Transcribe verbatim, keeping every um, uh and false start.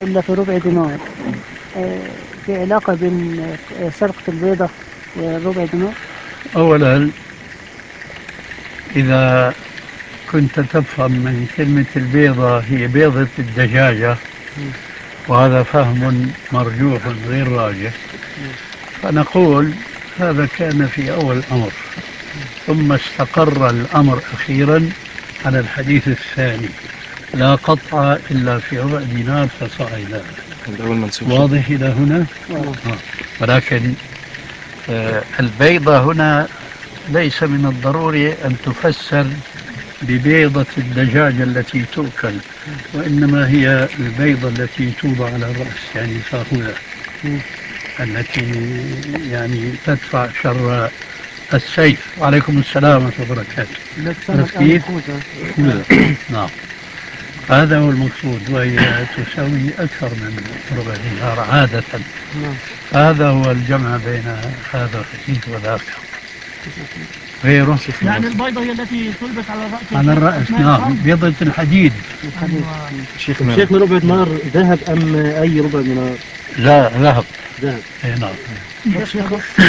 إلا في ربع دينار. آه، في علاقة بين آه، سرقة البيضة وربع دينار؟ أولا، إذا كنت تفهم من كلمة البيضة هي بيضة الدجاجة، وهذا فهم مرجوح غير راجح، فنقول هذا كان في أول الأمر، ثم استقر الأمر أخيرا على الحديث الثاني، لا قطع إلا في ربع دينار فصاعدا. واضح إلى هنا؟ آه. ولكن آه البيضة هنا ليس من الضروري أن تفسر ببيضة الدجاجة التي تؤكل، وإنما هي البيضة التي توضع على الرأس، يعني فاخذة، التي يعني تدفع شر السيف. وعليكم السلام ورحمة الله وبركاته. نعم، هذا هو المقصود، وهي تساوي أكثر من ربع دينار عادة. هذا هو الجمع بين هذا الحديث وذاك. غيره يعني البيضة هي التي تلبس على الرأس. على الرأس، نعم، بيضة الحديد. شيخنا شيخنا ربع دينار ذهب أم أي ربع دينار؟ لا، ذهب. ذهب. نعم.